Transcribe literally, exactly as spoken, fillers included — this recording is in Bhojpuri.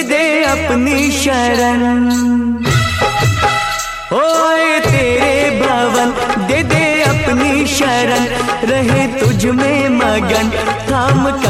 दे दे अपनी शरण। ओए तेरे भवन दे दे अपनी शरण, रहे तुझ में मगन थाम